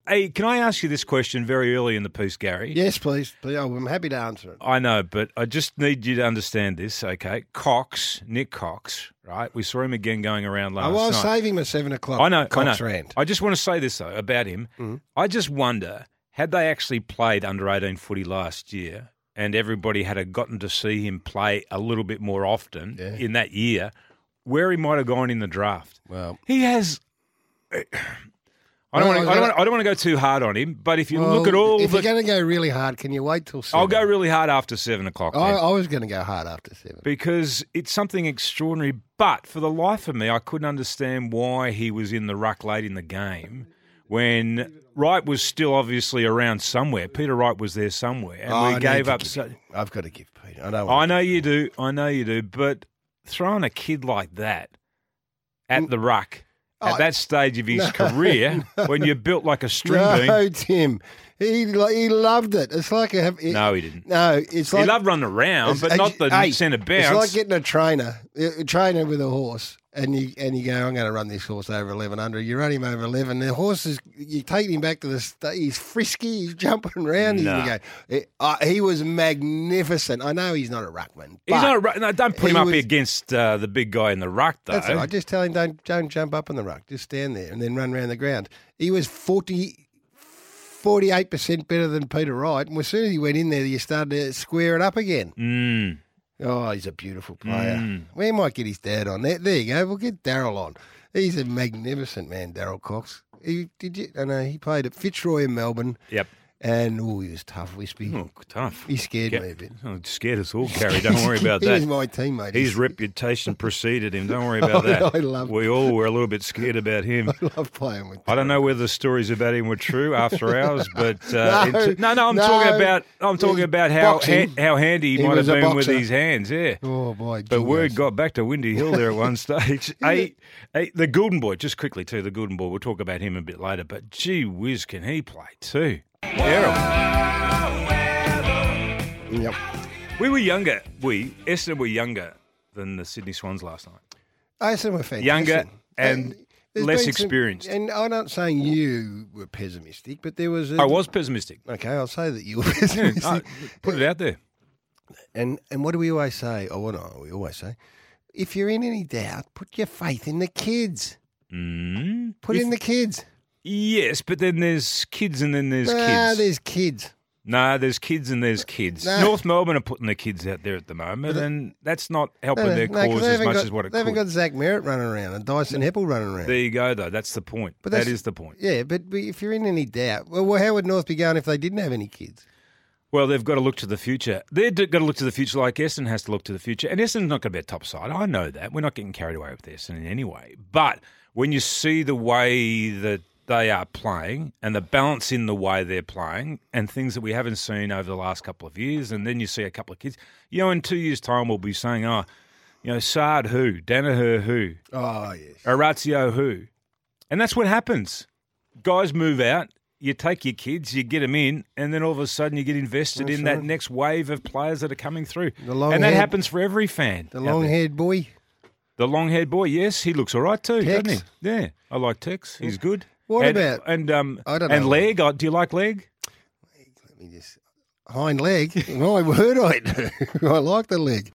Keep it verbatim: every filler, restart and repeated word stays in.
Hey, can I ask you this question very early in the piece, Gary? Yes, please. please. Oh, I'm happy to answer it. I know, but I just need you to understand this, okay? Cox, Nick Cox, right? We saw him again going around last I was night. saving my seven o'clock I know, Cox I know. rant. I just want to say this, though, about him. Mm-hmm. I just wonder, had they actually played under eighteen footy last year and everybody had have gotten to see him play a little bit more often Yeah. in that year, where he might have gone in the draft. Well, He has... I don't, Well, want to, I, don't want, I don't want to go too hard on him, but if you well, look at all if the... you're going to go really hard, can you wait till seven? I'll go really hard after seven o'clock. I, then. I was going to go hard after seven. Because it's something extraordinary. But for the life of me, I couldn't understand why he was in the ruck late in the game when Wright was still obviously around somewhere. Peter Wright was there somewhere. And Oh, I we need gave to up. give So, him- I've got to give Peter. I don't. I Want know you do. I know you do. But throwing a kid like that at the ruck at Oh, that stage of his no, career, no. when you're built like a string bean. No, Tim. He lo- he loved it. It's like a. It, No, he didn't. No, it's like he loved running around, it's- but not the hey, centre bounce. It's like getting a trainer, a trainer with a horse, and you and you go, I'm going to run this horse over eleven hundred. You run him over eleven. The horse is, you take him back to the, sta he's frisky, he's jumping around. He's Nah. go. It, uh, he was magnificent. I know he's not a ruckman. He's but not a ruck. No, don't put he him up was- against uh, the big guy in the ruck, though. That's all right. Just tell him don't don't jump up on the ruck. Just stand there and then run around the ground. He was forty. forty-eight percent better than Peter Wright. And as soon as he went in there, you started to square it up again. Mm. Oh, he's a beautiful player. Mm. We might get his dad on. There, there you go. We'll get Daryl on. He's a magnificent man, Daryl Cox. He did you? I know he played at Fitzroy in Melbourne, Yep. and oh, he was tough, Wispy. Oh, tough. He scared Get- me a bit. Oh, scared us all, Gary. Don't worry about he was that. my teammate. His reputation preceded him. Don't worry about that. I love- We all were a little bit scared about him. I love playing with. I don't know whether the stories about him were true after hours, but uh, No, in t- no, no, I'm no. talking about I'm talking He's about how boxing. ha- how handy he, He might have was a been with boxer. his hands. Yeah. Oh boy! But word jingoes. got back to Windy Hill there at one stage. hey, hey, the Goulden boy, just quickly too, the Goulden boy, we'll talk about him a bit later, but gee whiz, can he play too? Terrible. Yep. We were younger, we, Essendon were younger than the Sydney Swans last night. Essendon were fantastic. Younger and there's less been some- experienced. and I'm not saying you were pessimistic, but there was. A, I was pessimistic. Okay, I'll say that you were Yeah, pessimistic. I- put it out there. And and what do we always say? Oh, what do we always say? If you're in any doubt, put your faith in the kids. Mm. Put If- in the kids. Yes, but then there's kids and then there's Nah, kids. there's kids. No, there's kids and there's kids. No. North Melbourne are putting the kids out there at the moment, and that's not helping No, no, their no, 'cause cause they as haven't much got- as what it They haven't could. got Zach Merritt running around and Dyson Heppel running around. There you go, though. That's the point. But that that's- is the point. Yeah, but, but if you're in any doubt, well, well, how would North be going if they didn't have any kids? Well, they've got to look to the future. They've got to look to the future like Essendon has to look to the future. And Essendon's not going to be a top side. I know that. We're not getting carried away with Essendon in any way. But when you see the way that they are playing and the balance in the way they're playing and things that we haven't seen over the last couple of years, and then you see a couple of kids, you know, in two years' time we'll be saying, oh, you know, Saad who, Danaher who, Oh, yes. Orazio who. And that's what happens. Guys move out. You take your kids, you get them in, and then all of a sudden you get invested That's in that right. next wave of players that are coming through. The long and that haired- happens for every fan. The out there. long-haired boy. The long-haired boy, yes, he looks all right too, Tex. doesn't he? Yeah, I like Tex. He's good. What and, about- and um I don't and know. Leg? Oh, do you like Leg? Let me just hind leg. My word, I do. I like the leg.